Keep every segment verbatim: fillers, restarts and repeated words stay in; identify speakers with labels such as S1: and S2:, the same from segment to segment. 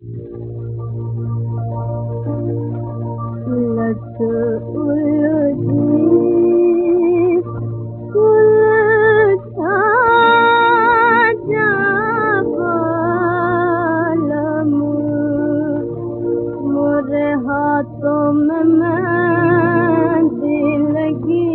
S1: लट उलझी उलझा जा बालम, मोरे हाथों में मेहंदी लगी,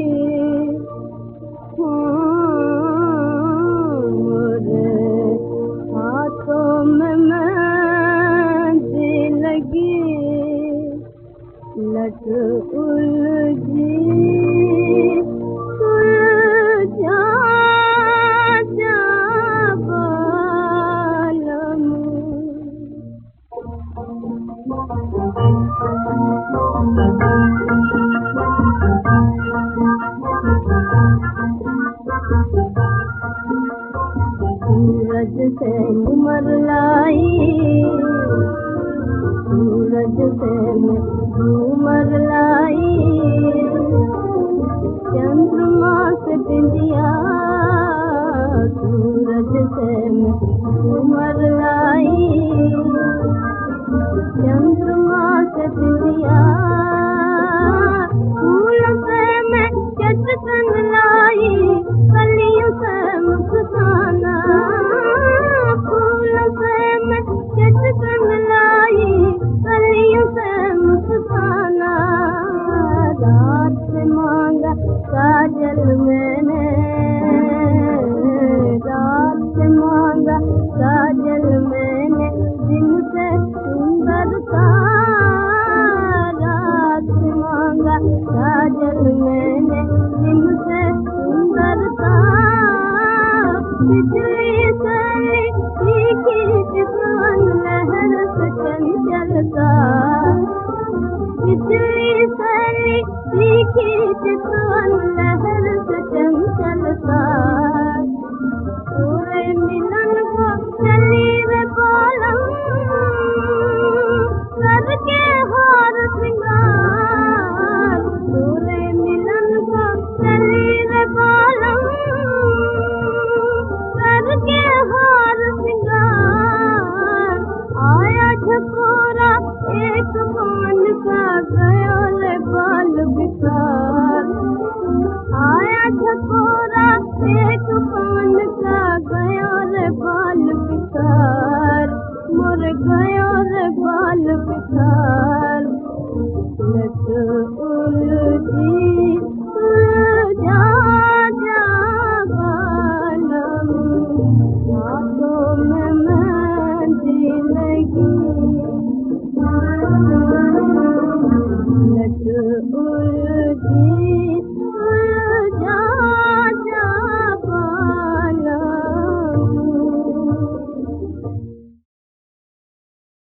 S1: मोरे हाथों में मेहंदी लगी। लट उलझी उलझा जा बालम। सूरज से उमर लाई, सूरज से उमर लाई, चंद्रमा से बिंदिया, सूरज से उमर लाई, चंद्रमा से बिंदिया, फूल से मैं चटकन लाई, कलियों से मुस्काना, फूल से मैं चटकन लाई, कलियों से मुस्काना। रात से मांगा काजल मैंने, रात से मांगा काजल मैंने, दिन से सुंदरता, रात से मांगा काजल मैंने, दिन से सुंदरता। बिजली से तीखी तूफान लहर से चंचलता, बिजली से तीखी तूफान लहर से चंचलता। तोरे मिलन को चली रे बालम, करके हार श्रृंगार, तोरे मिलन को चली रे बालम, करके हार श्रृंगार। आया झकोरा एक पान का, गया ले बाल बिकार, आया झकोरा एक पान का, गया रे बाल बिकार, मोर गया रे बाल बिकार। लट उलझी उलझा जा बालम, हाथों में मेहंदी लगी। लट उलझी